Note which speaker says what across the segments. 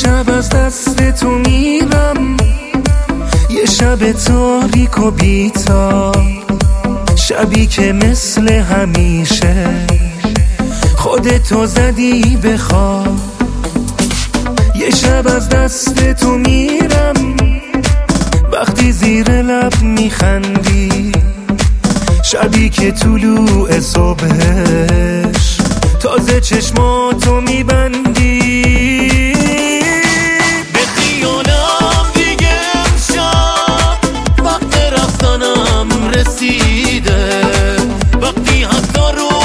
Speaker 1: شب از دست تو میرم، یه شب تاریک و بی‌تاب، شبی که مثل همیشه خودتو زدی به خواب. یه شب از دست تو میرم، وقتی زیر لب میخندی، شبی که طلوع صبحش تازه چشماتو میبندی.
Speaker 2: به خیالم دیگه امشب وقت رفتنم رسیده، وقتی حتی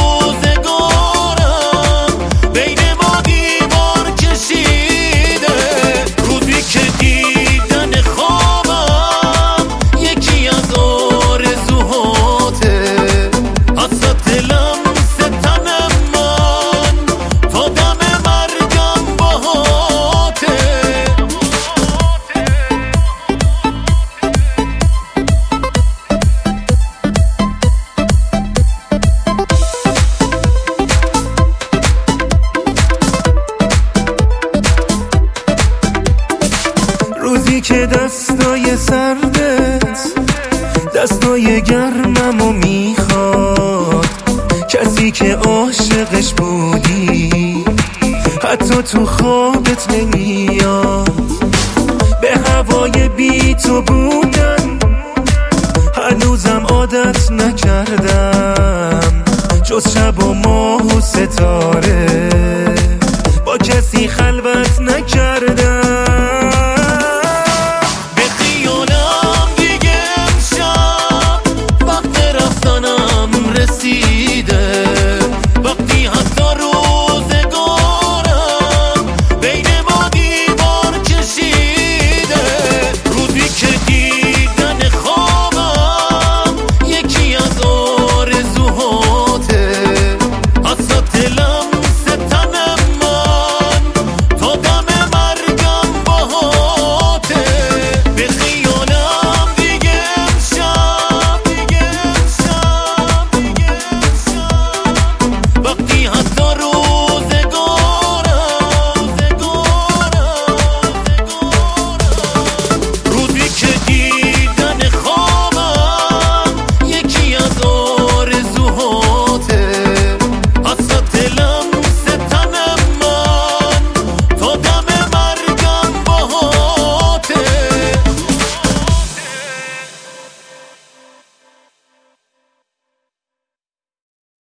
Speaker 2: روزگارم بین ما دیوار کشیده، روزی که دیدن خوابم یکی از آرزوهاته، حسرت لمس تن من تا دم مرگم باهاته.
Speaker 1: روزی که دستای سردت دستای گرممو میخواد، کسی که عاشقش بودی حتی تو خوابت نمیاد. به هوای بی تو بودن هنوزم عادت نکردم، جز شب و ماه و ستاره